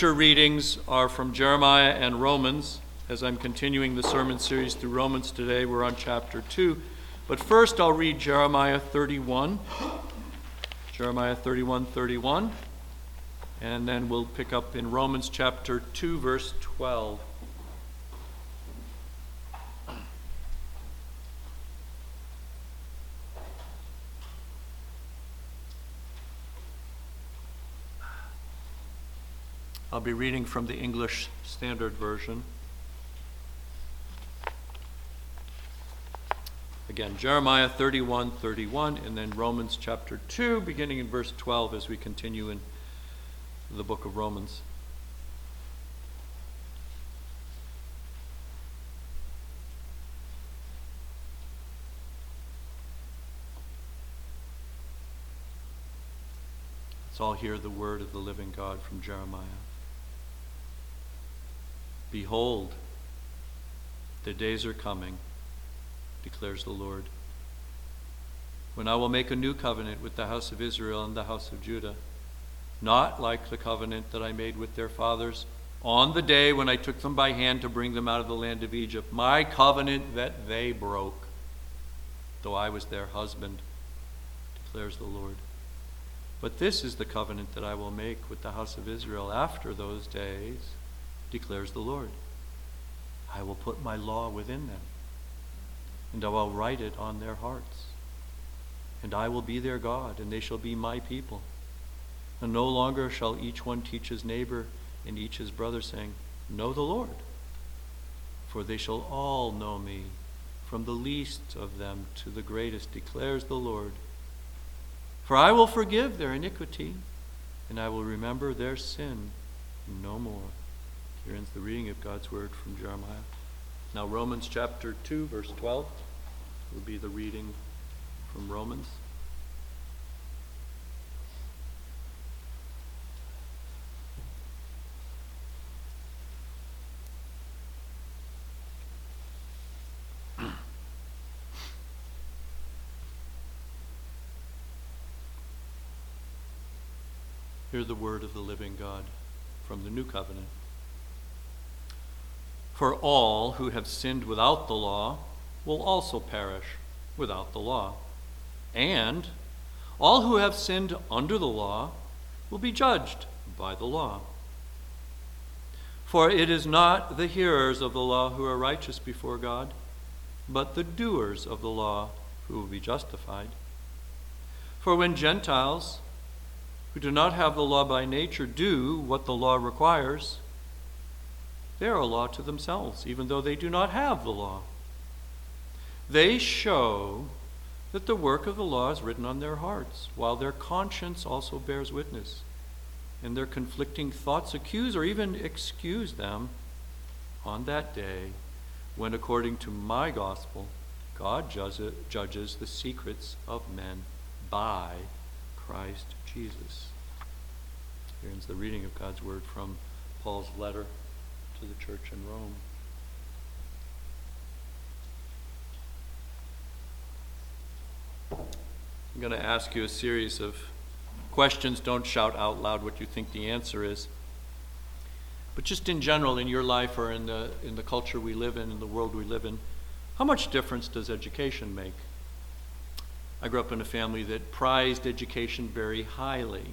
Scripture readings are from Jeremiah and Romans. As I'm continuing the sermon series through Romans today, we're on chapter 2. But first I'll read Jeremiah 31. Jeremiah 31:31. And then we'll pick up in Romans chapter 2, verse 12. I'll be reading from the English Standard Version. Again, Jeremiah 31:31, and then Romans chapter 2, beginning in verse 12 as we continue in the book of Romans. Let's all hear the word of the living God from Jeremiah. Behold, the days are coming, declares the Lord, when I will make a new covenant with the house of Israel and the house of Judah, not like the covenant that I made with their fathers on the day when I took them by hand to bring them out of the land of Egypt, my covenant that they broke, though I was their husband, declares the Lord. But this is the covenant that I will make with the house of Israel after those days, declares the Lord. I will put my law within them, and I will write it on their hearts. And I will be their God, and they shall be my people. And no longer shall each one teach his neighbor and each his brother, saying, Know the Lord. For they shall all know me, from the least of them to the greatest, declares the Lord. For I will forgive their iniquity, and I will remember their sin no more. Here ends the reading of God's word from Jeremiah. Now Romans chapter 2, verse 12 will be the reading from Romans. Hear the word of the living God from the new covenant. For all who have sinned without the law will also perish without the law. And all who have sinned under the law will be judged by the law. For it is not the hearers of the law who are righteous before God, but the doers of the law who will be justified. For when Gentiles who do not have the law by nature do what the law requires, they are a law to themselves, even though they do not have the law. They show that the work of the law is written on their hearts, while their conscience also bears witness, and their conflicting thoughts accuse or even excuse them on that day when, according to my gospel, God judges the secrets of men by Christ Jesus. Here ends the reading of God's word from Paul's letter to the church in Rome. I'm going to ask you a series of questions. Don't shout out loud what you think the answer is. But just in general, in your life or in the culture we live in the world we live in, how much difference does education make? I grew up in a family that prized education very highly.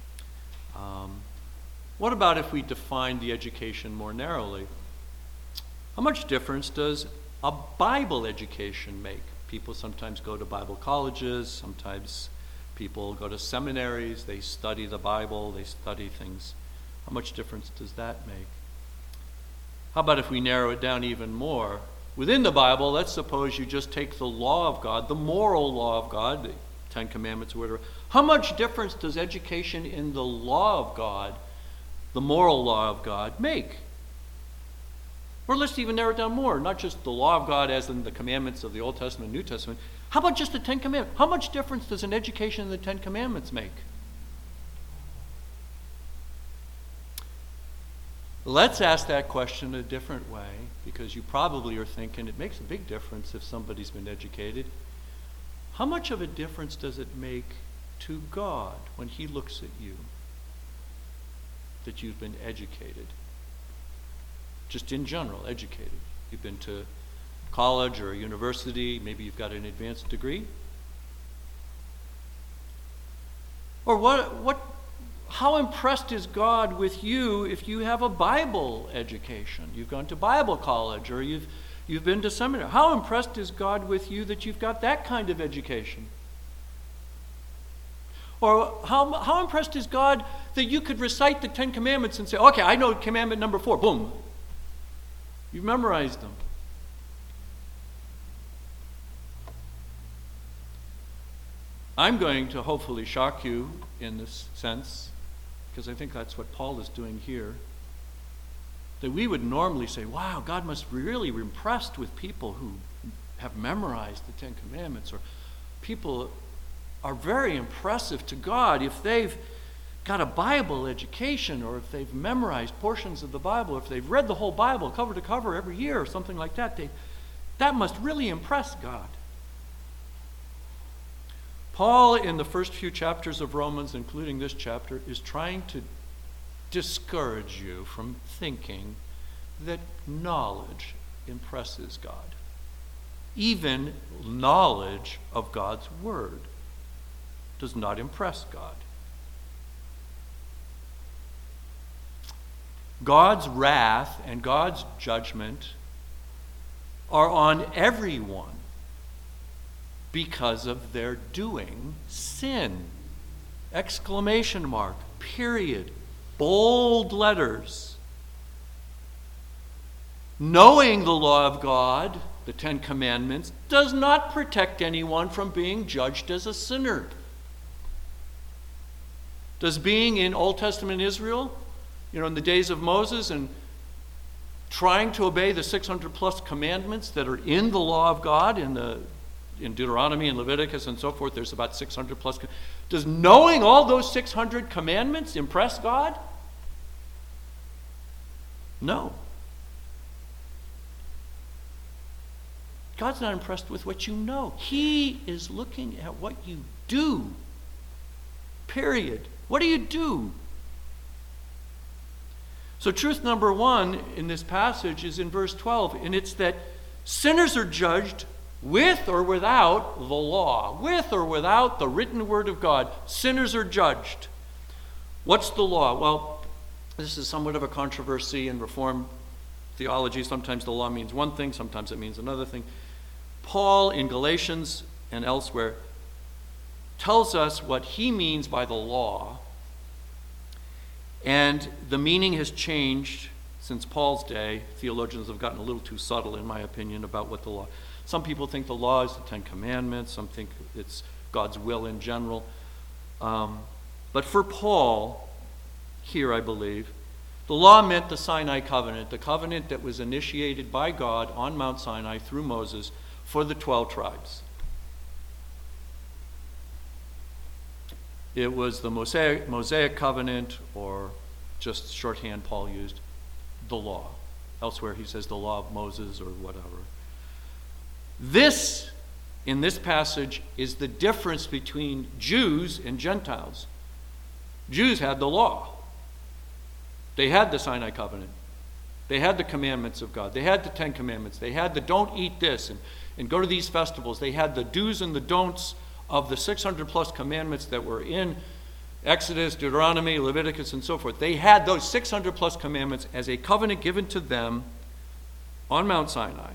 What about if we define the education more narrowly? How much difference does a Bible education make? People sometimes go to Bible colleges, sometimes people go to seminaries, they study the Bible, they study things. How much difference does that make? How about if we narrow it down even more? Within the Bible, let's suppose you just take the law of God, the moral law of God, the Ten Commandments or whatever. How much difference does education in the law of God, the moral law of God, make? Or let's even narrow it down more, not just the law of God as in the commandments of the Old Testament and New Testament. How about just the Ten Commandments? How much difference does an education in the Ten Commandments make? Let's ask that question a different way, because you probably are thinking it makes a big difference if somebody's been educated. How much of a difference does it make to God when he looks at you? that you've been educated. Just in general, educated. You've been to college or a university, maybe you've got an advanced degree. Or how impressed is God with you if you have a Bible education? You've gone to Bible college, or you've been to seminary. How impressed is God with you that you've got that kind of education? Or how impressed is God that you could recite the 10 Commandments and say, okay, I know commandment number 4, boom. You've memorized them. I'm going to hopefully shock you in this sense, because I think that's what Paul is doing here. That we would normally say, wow, God must really be impressed with people who have memorized the 10 Commandments, or people are very impressive to God if they've got a Bible education, or if they've memorized portions of the Bible, or if they've read the whole Bible cover to cover every year or something like that. That must really impress God. Paul, in the first few chapters of Romans, including this chapter, is trying to discourage you from thinking that knowledge impresses God. Even knowledge of God's Word does not impress God. God's wrath and God's judgment are on everyone because of their doing sin. Exclamation mark, period, bold letters. Knowing the law of God, the 10 Commandments, does not protect anyone from being judged as a sinner. Does being in Old Testament Israel, in the days of Moses, and trying to obey the 600 plus commandments that are in the law of God, in Deuteronomy and Leviticus and so forth, there's about 600 plus. Does knowing all those 600 commandments impress God? No. God's not impressed with what you know. He is looking at what you do. Period. What do you do? So truth number 1 in this passage is in verse 12, and it's that sinners are judged with or without the law, with or without the written word of God. Sinners are judged. What's the law? Well, this is somewhat of a controversy in Reformed theology. Sometimes the law means one thing, sometimes it means another thing. Paul, in Galatians and elsewhere, tells us what he means by the law, and the meaning has changed since Paul's day. Theologians have gotten a little too subtle, in my opinion, about what the law. Some people think the law is the 10 Commandments. Some think it's God's will in general. But for Paul, here I believe, the law meant the Sinai covenant, the covenant that was initiated by God on Mount Sinai through Moses for the 12 tribes. It was the Mosaic covenant, or just shorthand Paul used, the law. Elsewhere he says the law of Moses or whatever. This, in this passage, is the difference between Jews and Gentiles. Jews had the law. They had the Sinai covenant. They had the commandments of God. They had the 10 Commandments. They had the don't eat this and go to these festivals. They had the do's and the don'ts of the 600 plus commandments that were in Exodus, Deuteronomy, Leviticus, and so forth. They had those 600 plus commandments as a covenant given to them on Mount Sinai.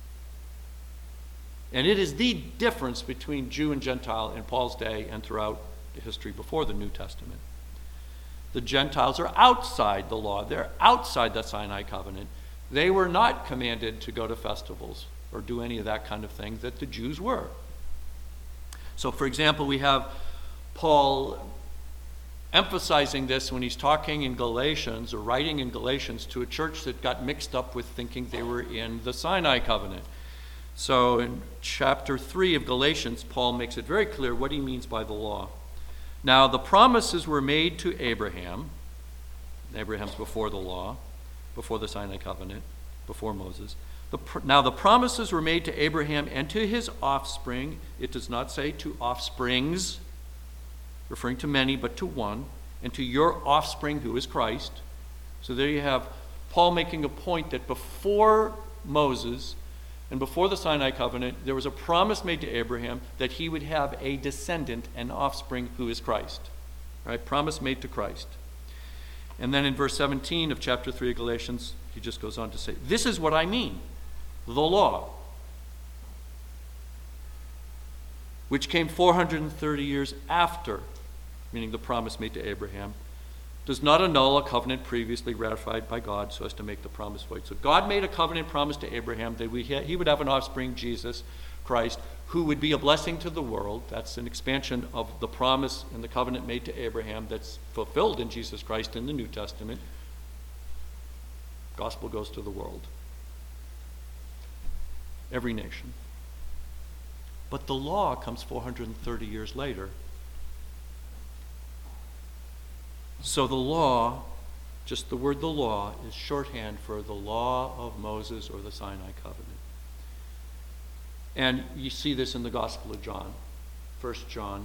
And it is the difference between Jew and Gentile in Paul's day and throughout the history before the New Testament. The Gentiles are outside the law. They're outside the Sinai covenant. They were not commanded to go to festivals or do any of that kind of thing that the Jews were. So, for example, we have Paul emphasizing this when he's talking in Galatians, or writing in Galatians, to a church that got mixed up with thinking they were in the Sinai covenant. So in chapter 3 of Galatians, Paul makes it very clear what he means by the law. Now, the promises were made to Abraham. Abraham's before the law, before the Sinai covenant, before Moses. Now, the promises were made to Abraham and to his offspring. It does not say to offsprings, referring to many, but to one. and to your offspring who is Christ. So there you have Paul making a point that before Moses and before the Sinai covenant, there was a promise made to Abraham that he would have a descendant, an offspring who is Christ. Right? Promise made to Christ. And then in verse 17 of chapter 3 of Galatians, he just goes on to say, this is what I mean, the law, which came 430 years after, meaning the promise made to Abraham, does not annul a covenant previously ratified by God so as to make the promise void. So God made a covenant promise to Abraham that he would have an offspring, Jesus Christ, who would be a blessing to the world. That's an expansion of the promise and the covenant made to Abraham that's fulfilled in Jesus Christ in the New Testament. Gospel goes to the world. Every nation. But the law comes 430 years later. So the law, just the word the law, is shorthand for the law of Moses or the Sinai covenant. And you see this in the Gospel of John. 1 John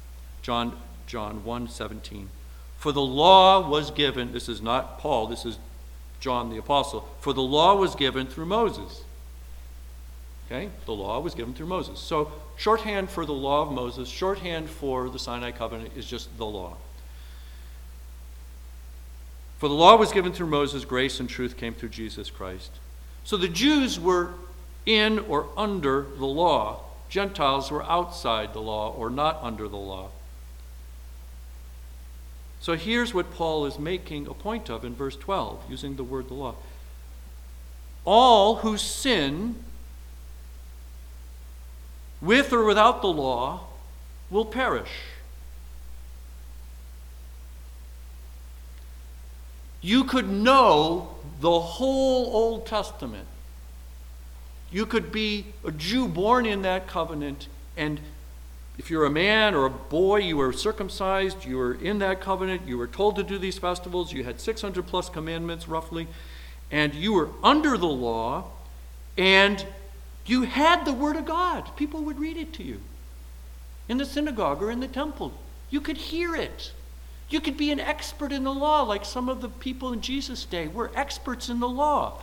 1:17. For the law was given, this is not Paul, this is John the Apostle. For the law was given through Moses. Okay? The law was given through Moses. So shorthand for the law of Moses, shorthand for the Sinai covenant is just the law. For the law was given through Moses, grace and truth came through Jesus Christ. So the Jews were in or under the law. Gentiles were outside the law or not under the law. So here's what Paul is making a point of in verse 12, using the word the law. All who sin with or without the law will perish. You could know the whole Old Testament. You could be a Jew born in that covenant, and if you're a man or a boy, you were circumcised, you were in that covenant, you were told to do these festivals, you had 600 plus commandments roughly, and you were under the law, and you had the Word of God. People would read it to you in the synagogue or in the temple. You could hear it. You could be an expert in the law, like some of the people in Jesus' day were experts in the law.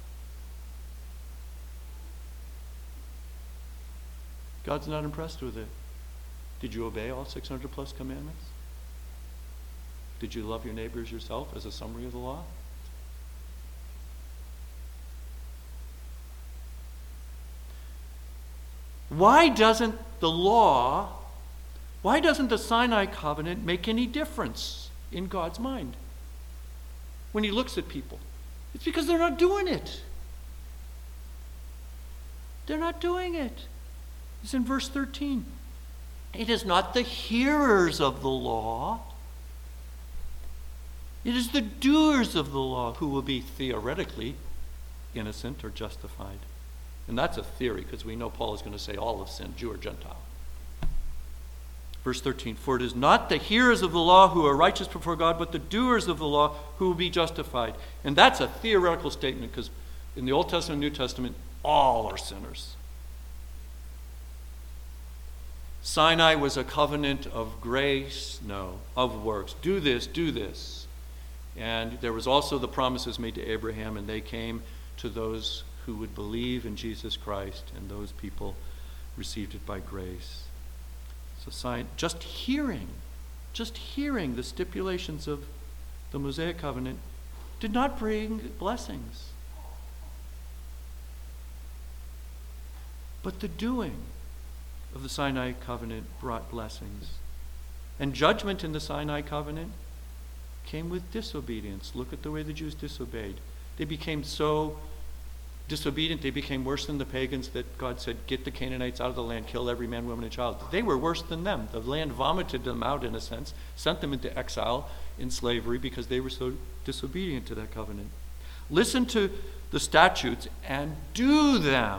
God's not impressed with it. Did you obey all 600 plus commandments? Did you love your neighbors yourself as a summary of the law? Why doesn't the Sinai covenant make any difference in God's mind when he looks at people? It's because they're not doing it. They're not doing it. It's in verse 13. It is not the hearers of the law. It is the doers of the law who will be theoretically innocent or justified. And that's a theory, because we know Paul is going to say all have sinned, Jew or Gentile. Verse 13, for it is not the hearers of the law who are righteous before God, but the doers of the law who will be justified. And that's a theoretical statement, because in the Old Testament and New Testament, all are sinners. Sinai was a covenant of grace, no, of works. Do this, do this. And there was also the promises made to Abraham, and they came to those who would believe in Jesus Christ, and those people received it by grace. So just hearing the stipulations of the Mosaic covenant did not bring blessings. But the doing of the Sinai covenant brought blessings. And judgment in the Sinai covenant came with disobedience. Look at the way the Jews disobeyed. They became so disobedient, they became worse than the pagans, that God said, get the Canaanites out of the land, kill every man, woman, and child. They were worse than them. The land vomited them out, in a sense, sent them into exile in slavery because they were so disobedient to that covenant. Listen to the statutes and do them,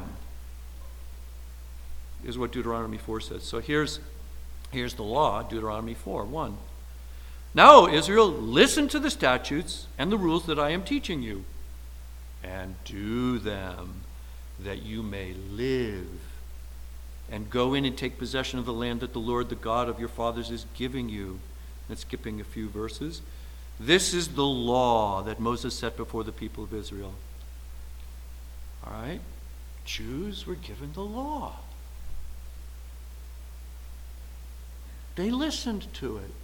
is what Deuteronomy 4 says. So here's the law, Deuteronomy 4:1. Now, Israel, listen to the statutes and the rules that I am teaching you, and do them, that you may live, and go in and take possession of the land that the Lord, the God of your fathers, is giving you. And skipping a few verses. This is the law that Moses set before the people of Israel. All right? Jews were given the law. They listened to it.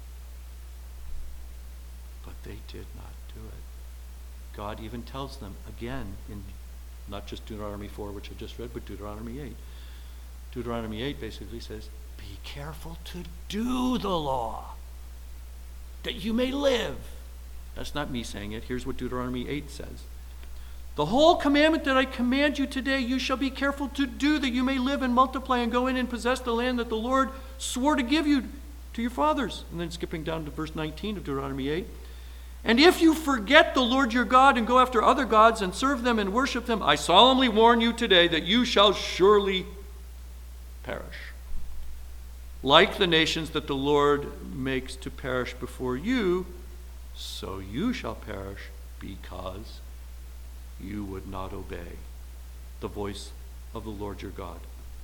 But they did not do it. God even tells them again in not just Deuteronomy 4, which I just read, but Deuteronomy 8. Deuteronomy 8 basically says, be careful to do the law, that you may live. That's not me saying it. Here's what Deuteronomy 8 says. The whole commandment that I command you today, you shall be careful to do, that you may live and multiply and go in and possess the land that the Lord swore to give you to your fathers. And then skipping down to verse 19 of Deuteronomy 8. And if you forget the Lord your God and go after other gods and serve them and worship them, I solemnly warn you today that you shall surely perish. Like the nations that the Lord makes to perish before you, so you shall perish because you would not obey the voice of the Lord your God.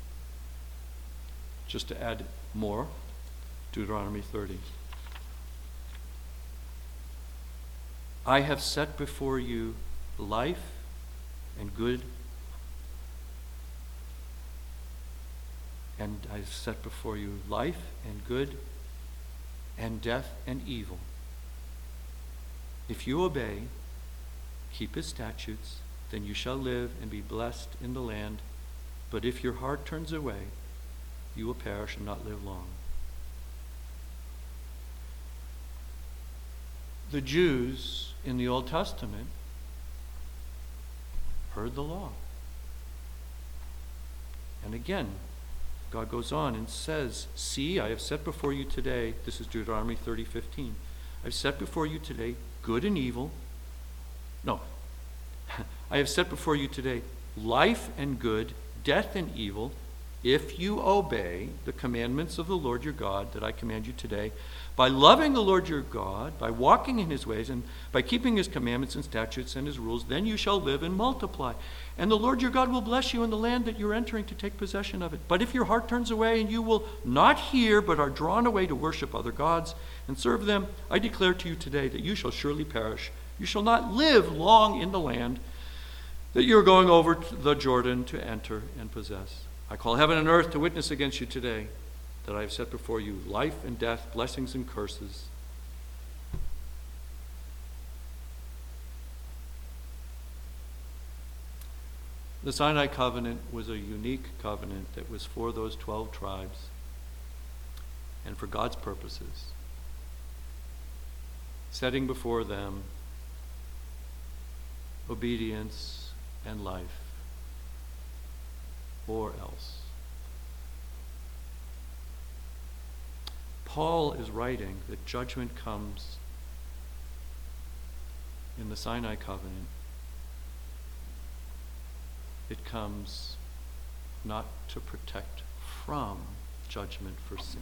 Just to add more, Deuteronomy 30. I have set before you life and good, and I've set before you life and good, and death and evil. If you obey, keep his statutes, then you shall live and be blessed in the land. But if your heart turns away, you will perish and not live long. The Jews in the Old Testament heard the law. And again, God goes on and says, see, I have set before you today, this is Deuteronomy 30:15. I've set before you today good and evil. No, I have set before you today life and good, death and evil, if you obey the commandments of the Lord your God that I command you today, by loving the Lord your God, by walking in his ways, and by keeping his commandments and statutes and his rules, then you shall live and multiply. And the Lord your God will bless you in the land that you're entering to take possession of it. But if your heart turns away and you will not hear, but are drawn away to worship other gods and serve them, I declare to you today that you shall surely perish. You shall not live long in the land that you're going over to the Jordan to enter and possess. I call heaven and earth to witness against you today that I have set before you life and death, blessings and curses. The Sinai covenant was a unique covenant that was for those 12 tribes and for God's purposes, setting before them obedience and life, or else. Paul is writing that judgment comes in the Sinai covenant. It comes not to protect from judgment for sin.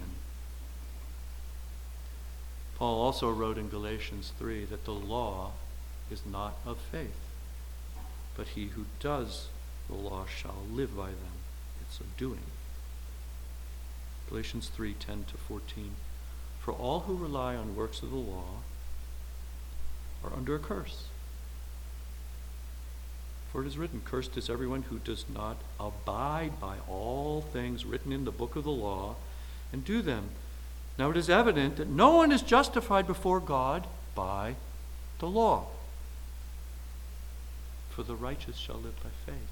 Paul also wrote in Galatians 3 that the law is not of faith, but he who does the law shall live by them. It's of doing. Galatians 3:10-14. For all who rely on works of the law are under a curse. For it is written, cursed is everyone who does not abide by all things written in the book of the law and do them. Now it is evident that no one is justified before God by the law. For the righteous shall live by faith.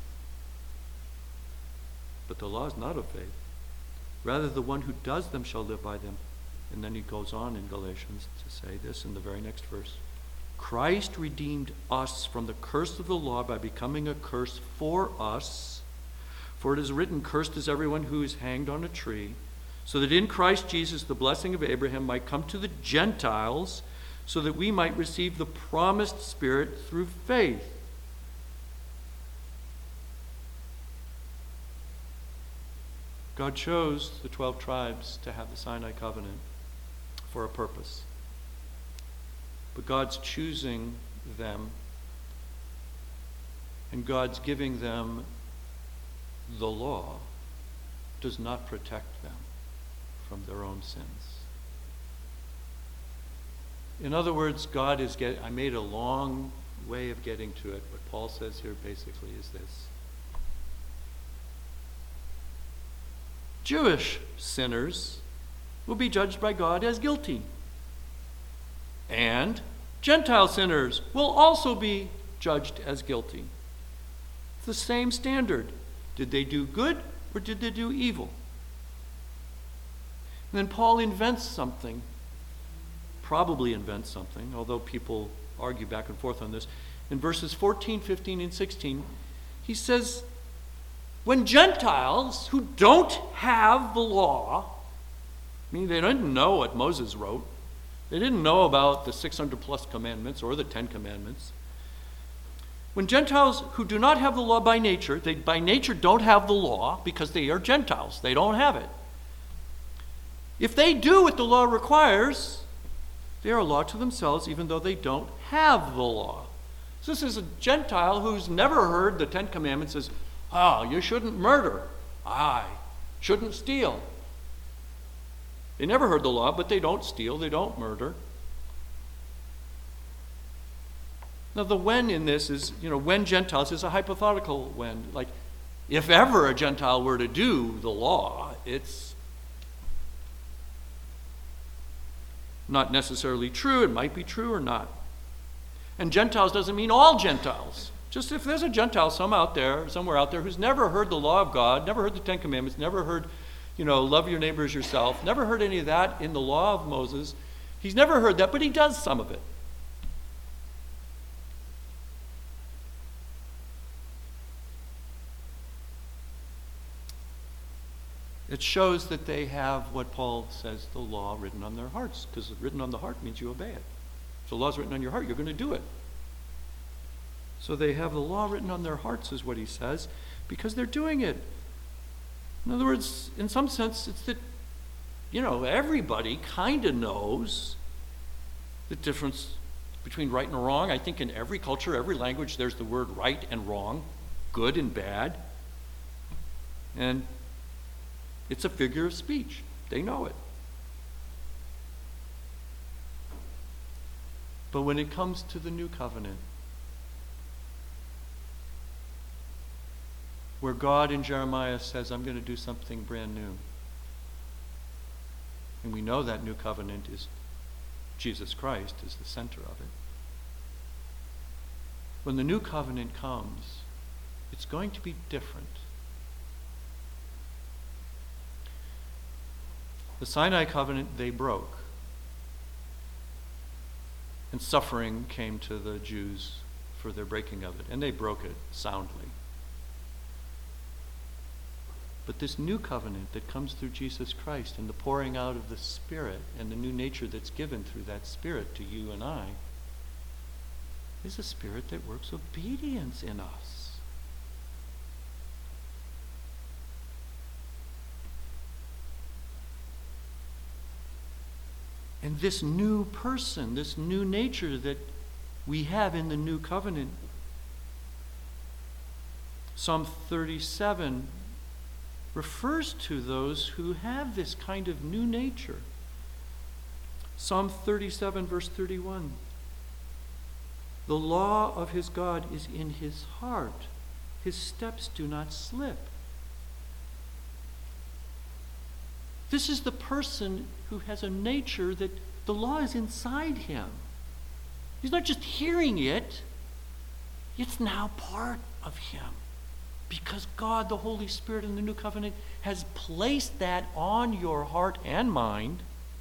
But the law is not of faith. Rather, the one who does them shall live by them. And then he goes on in Galatians to say this in the very next verse. Christ redeemed us from the curse of the law by becoming a curse for us. For it is written, cursed is everyone who is hanged on a tree, so that in Christ Jesus the blessing of Abraham might come to the Gentiles, so that we might receive the promised Spirit through faith. God chose the 12 tribes to have the Sinai covenant for a purpose. But God's choosing them and God's giving them the law does not protect them from their own sins. In other words, I made a long way of getting to it. What Paul says here basically is this. Jewish sinners will be judged by God as guilty. And Gentile sinners will also be judged as guilty. It's the same standard. Did they do good or did they do evil? And then Paul probably invents something, although people argue back and forth on this. In verses 14, 15, and 16, he says, when Gentiles who don't have the law, meaning they didn't know what Moses wrote, they didn't know about the 600 plus commandments or the 10 commandments. When Gentiles who do not have the law by nature, they by nature don't have the law because they are Gentiles. They don't have it. If they do what the law requires, they are a law to themselves even though they don't have the law. So this is a Gentile who's never heard the 10 commandments says, you shouldn't murder. Shouldn't steal. They never heard the law, but they don't steal, they don't murder. Now the when in this is, when Gentiles is a hypothetical when. Like, if ever a Gentile were to do the law, it's not necessarily true. It might be true or not. And Gentiles doesn't mean all Gentiles. Just if there's a Gentile somewhere out there who's never heard the law of God, never heard the 10 commandments, never heard, love your neighbor as yourself, never heard any of that in the law of Moses. He's never heard that, but he does some of it. It shows that they have what Paul says, the law written on their hearts, because written on the heart means you obey it. If the law's written on your heart, you're going to do it. So they have the law written on their hearts, is what he says, because they're doing it. In other words, in some sense, it's that, everybody kind of knows the difference between right and wrong. I think in every culture, every language, there's the word right and wrong, good and bad. And it's a figure of speech. They know it. But when it comes to the new covenant, where God in Jeremiah says, I'm going to do something brand new. And we know that new covenant is Jesus Christ is the center of it. When the new covenant comes, it's going to be different. The Sinai covenant they broke. And suffering came to the Jews for their breaking of it. And they broke it soundly. But this new covenant that comes through Jesus Christ and the pouring out of the Spirit and the new nature that's given through that Spirit to you and I is a Spirit that works obedience in us. And this new person, this new nature that we have in the new covenant, Psalm 37 refers to those who have this kind of new nature. Psalm 37, verse 31. The law of his God is in his heart. His steps do not slip. This is the person who has a nature that the law is inside him. He's not just hearing it. It's now part of him. Because God, the Holy Spirit in the New Covenant, has placed that on your heart and mind.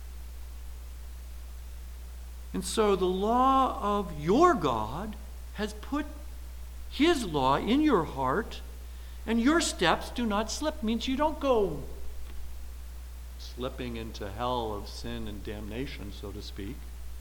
And so the law of your God has put his law in your heart, and your steps do not slip. Means you don't go slipping into hell of sin and damnation, so to speak.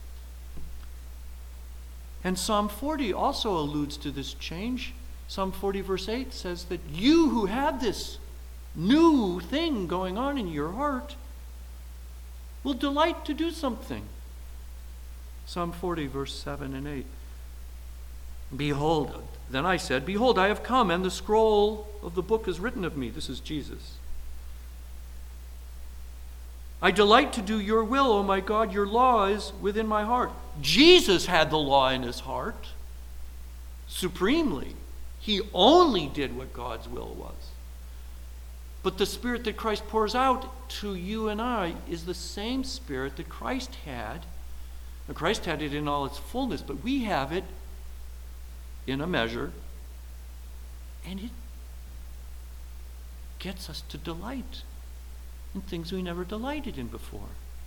And Psalm 40 also alludes to this change. Psalm 40 verse 8 says that you who have this new thing going on in your heart will delight to do something. Psalm 40 verse 7 and 8. Behold, then I said, behold, I have come, and the scroll of the book is written of me. This is Jesus. I delight to do your will, O my God. Your law is within my heart. Jesus had the law in his heart supremely. He only did what God's will was. But the Spirit that Christ pours out to you and I is the same Spirit that Christ had. And Christ had it in all its fullness, but we have it in a measure, and it gets us to delight in things we never delighted in before.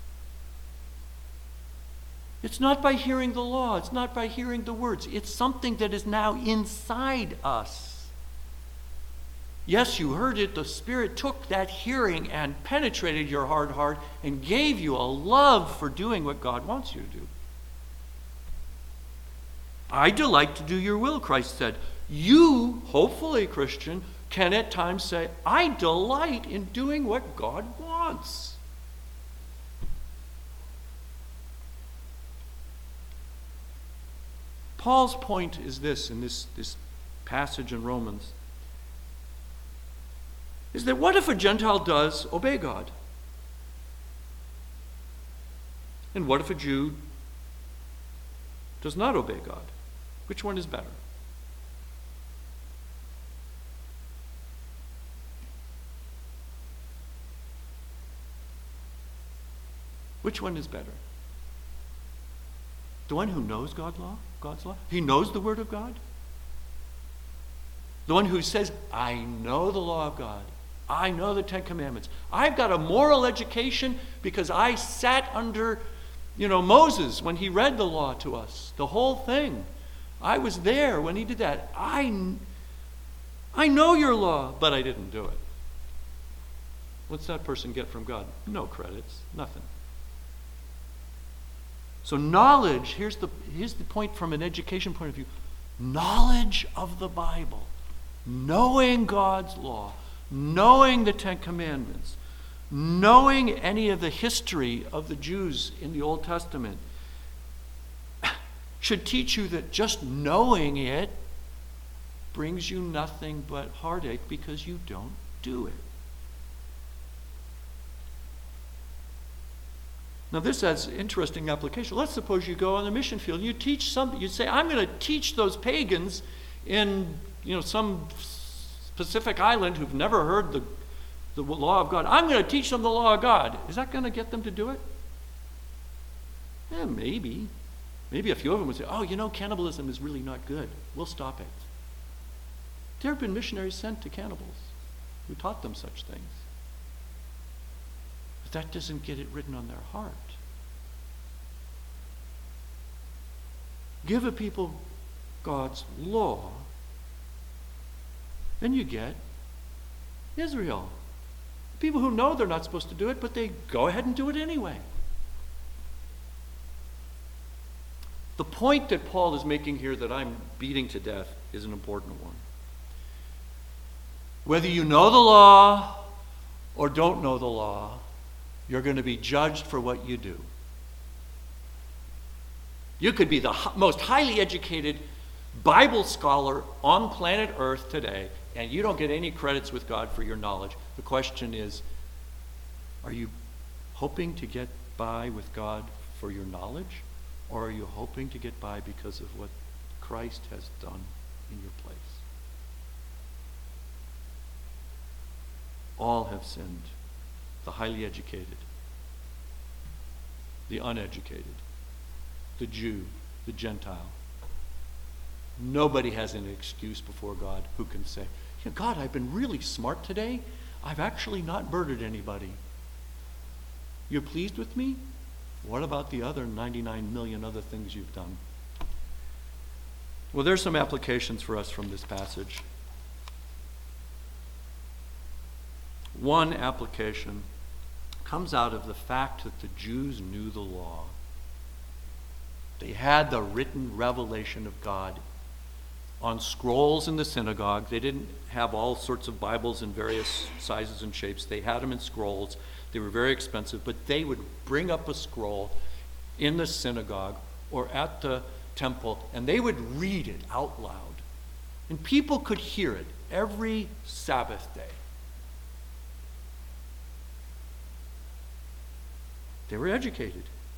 It's not by hearing the law. It's not by hearing the words. It's something that is now inside us. Yes, you heard it. The Spirit took that hearing and penetrated your hard heart and gave you a love for doing what God wants you to do. I delight to do your will, Christ said. You, hopefully, Christian, can at times say, I delight in doing what God wants. Paul's point is this in this passage in Romans, is that what if a Gentile does obey God? And what if a Jew does not obey God? Which one is better? Which one is better? The one who knows God's law? He knows the Word of God? The one who says, I know the law of God. I know the Ten Commandments. I've got a moral education because I sat under, Moses when he read the law to us. The whole thing. I was there when he did that. I know your law, but I didn't do it. What's that person get from God? No credits. Nothing. So knowledge, here's the point from an education point of view. Knowledge of the Bible, knowing God's law, knowing the Ten Commandments, knowing any of the history of the Jews in the Old Testament, should teach you that just knowing it brings you nothing but heartache because you don't do it. Now this has interesting application. Let's suppose you go on the mission field and you teach something. You say, I'm going to teach those pagans in some Pacific island who've never heard the law of God. I'm going to teach them the law of God. Is that going to get them to do it? Yeah, maybe. Maybe a few of them would say, cannibalism is really not good. We'll stop it. There have been missionaries sent to cannibals who taught them such things. But that doesn't get it written on their heart. Give a people God's law, then you get Israel. People who know they're not supposed to do it, but they go ahead and do it anyway. The point that Paul is making here that I'm beating to death is an important one. Whether you know the law or don't know the law, you're going to be judged for what you do. You could be the most highly educated Bible scholar on planet Earth today, and you don't get any credits with God for your knowledge. The question is, are you hoping to get by with God for your knowledge, or are you hoping to get by because of what Christ has done in your place? All have sinned. The highly educated, the uneducated, the Jew, the Gentile. Nobody has an excuse before God who can say, God, I've been really smart today. I've actually not murdered anybody. You're pleased with me? What about the other 99 million other things you've done? Well, there's some applications for us from this passage. One application comes out of the fact that the Jews knew the law. They had the written revelation of God on scrolls in the synagogue. They didn't have all sorts of Bibles in various sizes and shapes. They had them in scrolls. They were very expensive, but they would bring up a scroll in the synagogue or at the temple, and they would read it out loud. And people could hear it every Sabbath day. They were educated.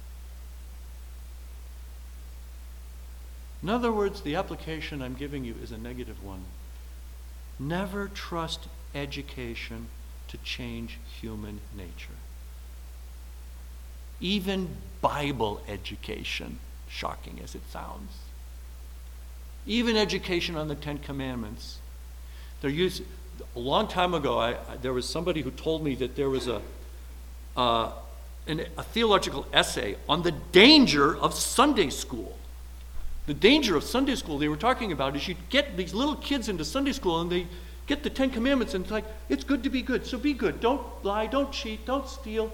In other words, the application I'm giving you is a negative one. Never trust education to change human nature. Even Bible education, shocking as it sounds. Even education on the Ten Commandments. A long time ago, there was somebody who told me that there was a theological essay on the danger of Sunday school. The danger of Sunday school they were talking about is you get these little kids into Sunday school and they get the Ten Commandments and it's like, it's good to be good, so be good. Don't lie, don't cheat, don't steal.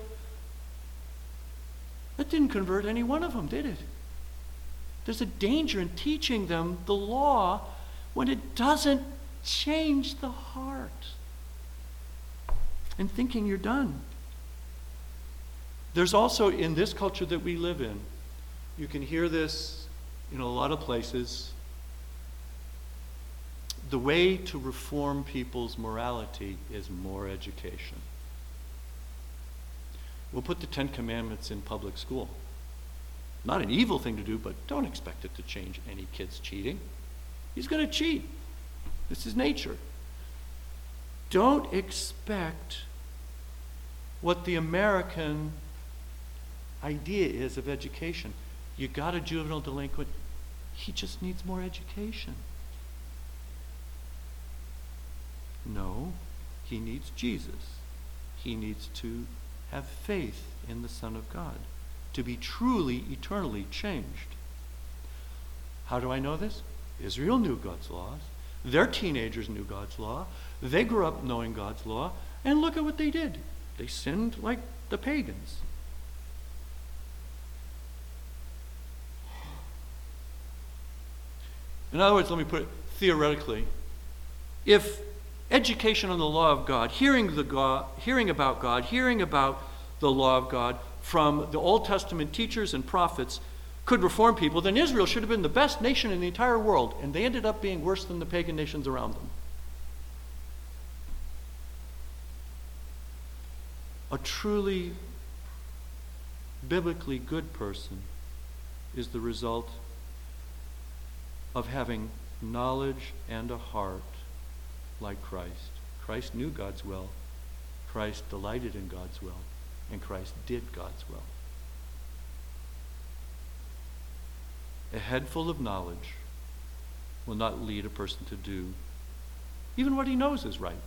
That didn't convert any one of them, did it? There's a danger in teaching them the law when it doesn't change the heart. And thinking you're done. There's also, in this culture that we live in, you can hear this in a lot of places, the way to reform people's morality is more education. We'll put the Ten Commandments in public school. Not an evil thing to do, but don't expect it to change any kid's cheating. He's going to cheat. This is nature. Don't expect what the American idea is of education. You got a juvenile delinquent, he just needs more education. No, he needs Jesus. He needs to have faith in the Son of God, to be truly, eternally changed. How do I know this? Israel knew God's laws. Their teenagers knew God's law. They grew up knowing God's law. And look at what they did. They sinned like the pagans. In other words, let me put it theoretically. If education on the law of God, hearing about God, hearing about the law of God from the Old Testament teachers and prophets could reform people, then Israel should have been the best nation in the entire world, and they ended up being worse than the pagan nations around them. A truly biblically good person is the result of having knowledge and a heart like Christ. Christ knew God's will. Christ delighted in God's will. And Christ did God's will. A head full of knowledge will not lead a person to do even what he knows is right.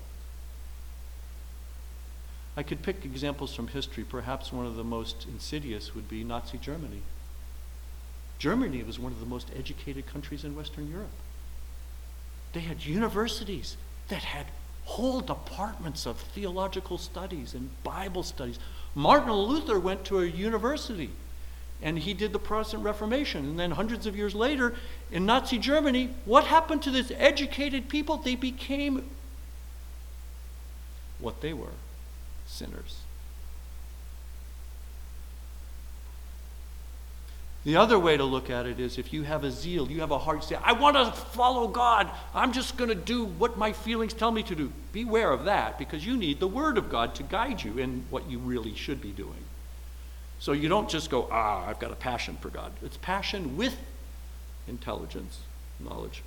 I could pick examples from history. Perhaps one of the most insidious would be Nazi Germany. Germany was one of the most educated countries in Western Europe. They had universities that had whole departments of theological studies and Bible studies. Martin Luther went to a university and he did the Protestant Reformation. And then hundreds of years later, in Nazi Germany, what happened to this educated people? They became what they were, sinners. The other way to look at it is if you have a zeal, you have a heart, say, I want to follow God. I'm just going to do what my feelings tell me to do. Beware of that, because you need the Word of God to guide you in what you really should be doing. So you don't just go, I've got a passion for God. It's passion with intelligence, knowledge.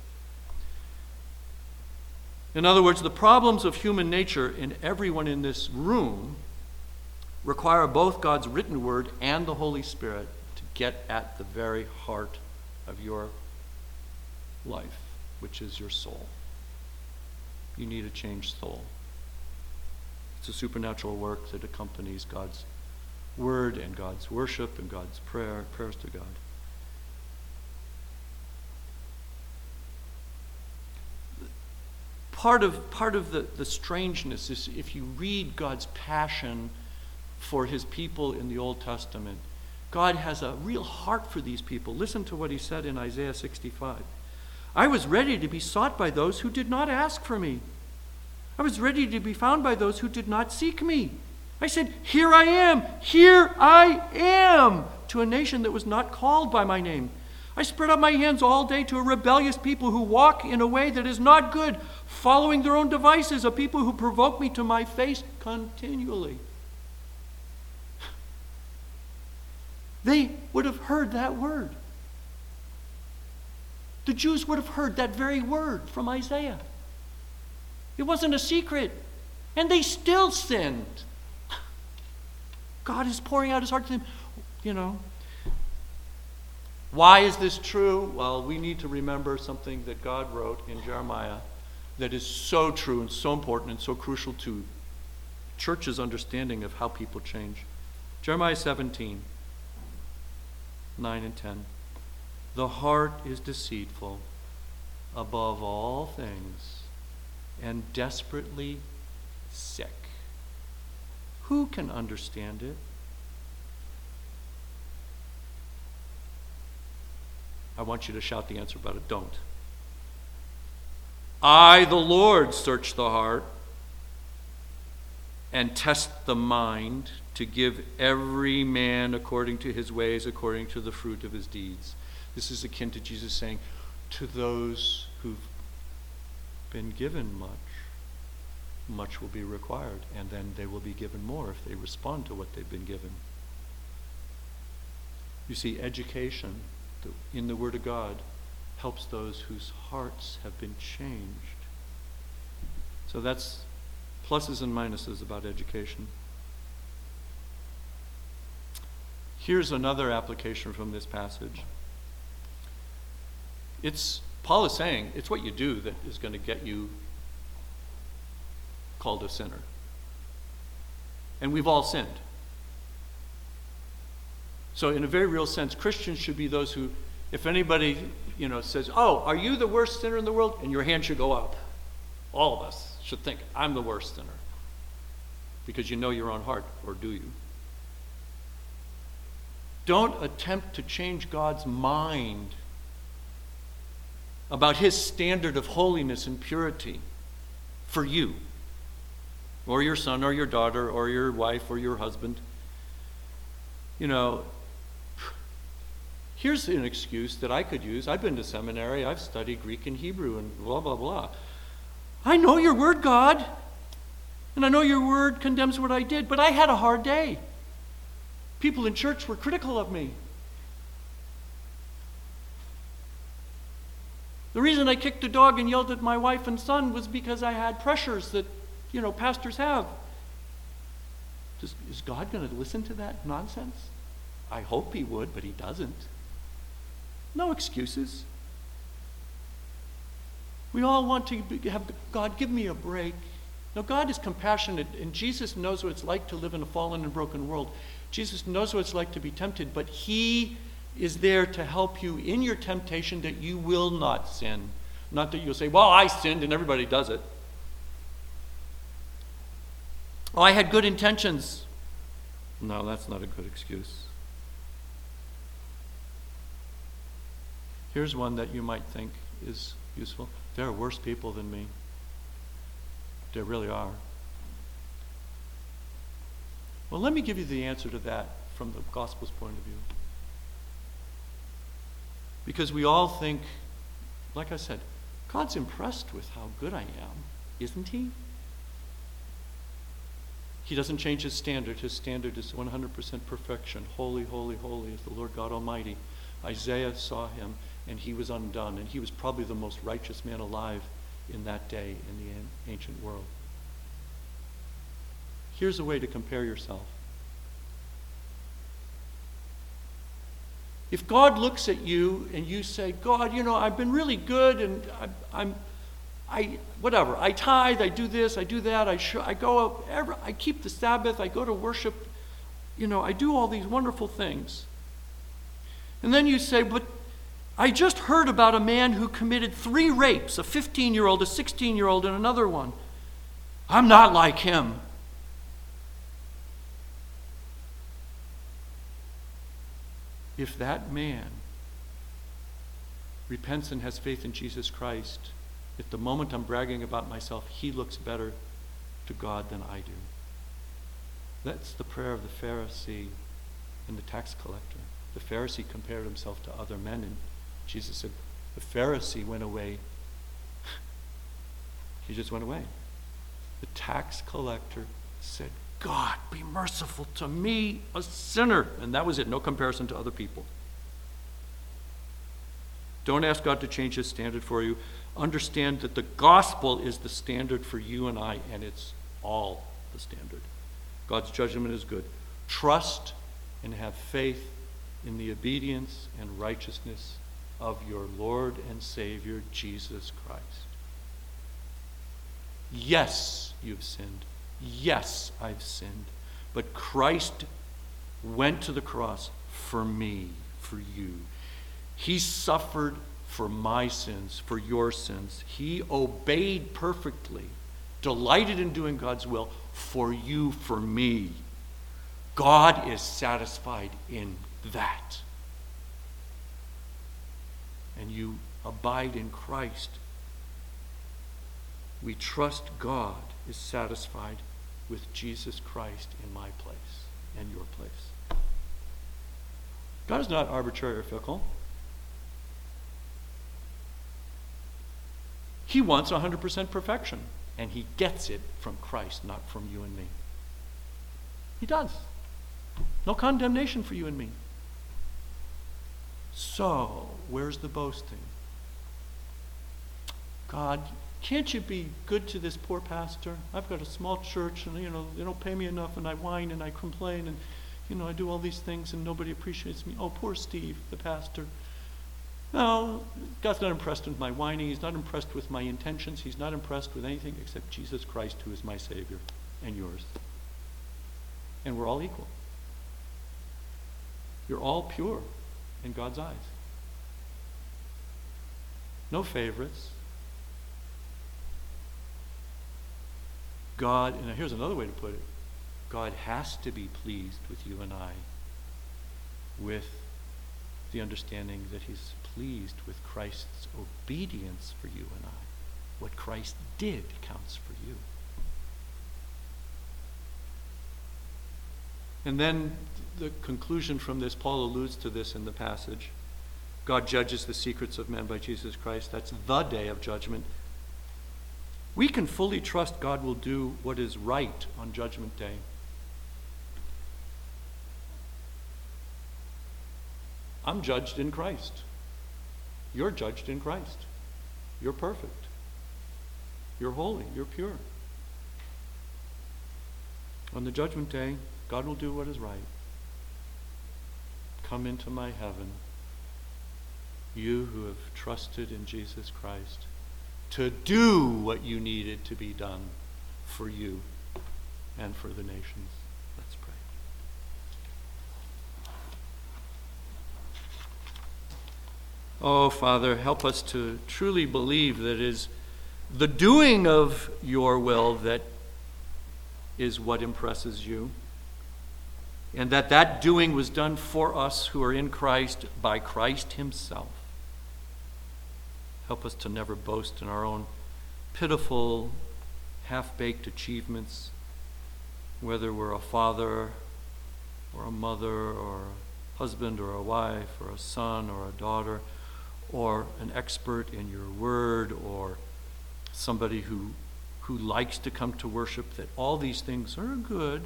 In other words, the problems of human nature in everyone in this room require both God's written Word and the Holy Spirit to get at the very heart of your life, which is your soul. You need a changed soul. It's a supernatural work that accompanies God's Word and God's worship and God's prayers to God. Part of the strangeness is if you read God's passion for his people in the Old Testament, God has a real heart for these people. Listen to what he said in Isaiah 65. I was ready to be sought by those who did not ask for me. I was ready to be found by those who did not seek me. I said, here I am, to a nation that was not called by my name. I spread out my hands all day to a rebellious people who walk in a way that is not good, following their own devices, a people who provoke me to my face continually. They would have heard that word. The Jews would have heard that very word from Isaiah. It wasn't a secret. And they still sinned. God is pouring out his heart to them. Why is this true? Well, we need to remember something that God wrote in Jeremiah that is so true and so important and so crucial to church's understanding of how people change. Jeremiah 17, 9 and 10. The heart is deceitful above all things and desperately sick. Who can understand it? I want you to shout the answer, but don't. I, the Lord, search the heart and test the mind to give every man according to his ways, according to the fruit of his deeds. This is akin to Jesus saying, to those who've been given much, much will be required, and then they will be given more if they respond to what they've been given. You see, education in the Word of God helps those whose hearts have been changed. So that's pluses and minuses about education. Here's another application from this passage. Paul is saying it's what you do that is going to get you called a sinner. And we've all sinned. So in a very real sense, Christians should be those who, if anybody, says, "Oh, are you the worst sinner in the world?" and your hand should go up. All of us should think, "I'm the worst sinner." Because you know your own heart, or do you? Don't attempt to change God's mind about his standard of holiness and purity for you, or your son, or your daughter, or your wife, or your husband. Here's an excuse that I could use. I've been to seminary, I've studied Greek and Hebrew and blah, blah, blah. I know your word, God, and I know your word condemns what I did, but I had a hard day. People in church were critical of me. The reason I kicked a dog and yelled at my wife and son was because I had pressures that, pastors have. Is God going to listen to that nonsense? I hope he would, but he doesn't. No excuses. We all want to have God give me a break. Now, God is compassionate, and Jesus knows what it's like to live in a fallen and broken world. Jesus knows what it's like to be tempted, but he is there to help you in your temptation that you will not sin. Not that you'll say, "Well, I sinned and everybody does it." "Oh, I had good intentions." No, that's not a good excuse. Here's one that you might think is useful. There are worse people than me. There really are. Well, let me give you the answer to that from the gospel's point of view. Because we all think, like I said, God's impressed with how good I am, isn't he? He doesn't change his standard. His standard is 100% perfection. Holy, holy, holy is the Lord God Almighty. Isaiah saw him, and he was undone, and he was probably the most righteous man alive in that day in the ancient world. Here's a way to compare yourself. If God looks at you and you say, "God, I've been really good, and I tithe, I do this, I do that, I keep the Sabbath, I go to worship, I do all these wonderful things." And then you say, "But I just heard about a man who committed 3 rapes, a 15-year-old, a 16-year-old, and another one. I'm not like him." If that man repents and has faith in Jesus Christ, at the moment I'm bragging about myself, he looks better to God than I do. That's the prayer of the Pharisee and the tax collector. The Pharisee compared himself to other men, and Jesus said, the Pharisee went away. He just went away. The tax collector said, God, be merciful to me, a sinner. And that was it, no comparison to other people. Don't ask God to change his standard for you. Understand that the gospel is the standard for you and I, and it's all the standard. God's judgment is good. Trust and have faith in the obedience and righteousness of your Lord and Savior, Jesus Christ. Yes, you've sinned. Yes, I've sinned. But Christ went to the cross for me, for you. He suffered for my sins, for your sins. He obeyed perfectly, delighted in doing God's will for you, for me. God is satisfied in that. And you abide in Christ. We trust God is satisfied with Jesus Christ in my place and your place. God is not arbitrary or fickle. He wants 100% perfection, and he gets it from Christ, not from you and me. He does. No condemnation for you and me. So, where's the boasting? God, can't you be good to this poor pastor? I've got a small church, and they don't pay me enough, and I whine and I complain, and I do all these things, and nobody appreciates me. Oh, poor Steve, the pastor. No, God's not impressed with my whining. He's not impressed with my intentions. He's not impressed with anything except Jesus Christ, who is my Savior and yours. And we're all equal. You're all pure in God's eyes. No favorites. God, and here's another way to put it, God has to be pleased with you and I with the understanding that he's pleased with Christ's obedience for you and I. What Christ did counts for you. And then the conclusion from this, Paul alludes to this in the passage. God judges the secrets of men by Jesus Christ. That's the day of judgment. We can fully trust God will do what is right on Judgment Day. I'm judged in Christ. You're judged in Christ. You're perfect. You're holy. You're pure. On the Judgment Day, God will do what is right. Come into my heaven, you who have trusted in Jesus Christ, to do what you needed to be done for you and for the nations. Let's pray. Oh, Father, help us to truly believe that it is the doing of your will that is what impresses you, and that doing was done for us who are in Christ by Christ himself. Help us to never boast in our own pitiful, half-baked achievements, whether we're a father or a mother or a husband or a wife or a son or a daughter, or an expert in your word, or somebody who likes to come to worship, that all these things are good,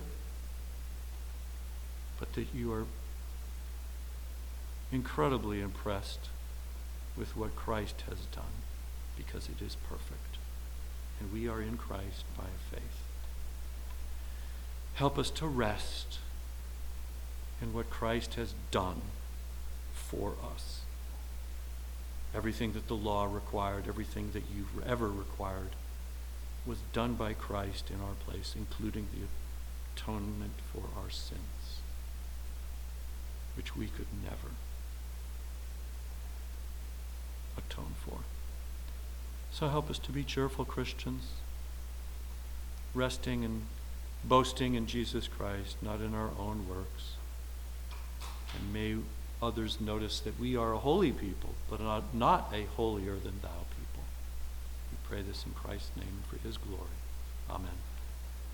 but that you are incredibly impressed with what Christ has done, because it is perfect. And we are in Christ by faith. Help us to rest in what Christ has done for us. Everything that the law required, everything that you've ever required, was done by Christ in our place, including the atonement for our sins, which we could never atone for. So help us to be cheerful Christians, resting and boasting in Jesus Christ, not in our own works. And may others notice that we are a holy people, but not a holier than thou people. We pray this in Christ's name for his glory. Amen.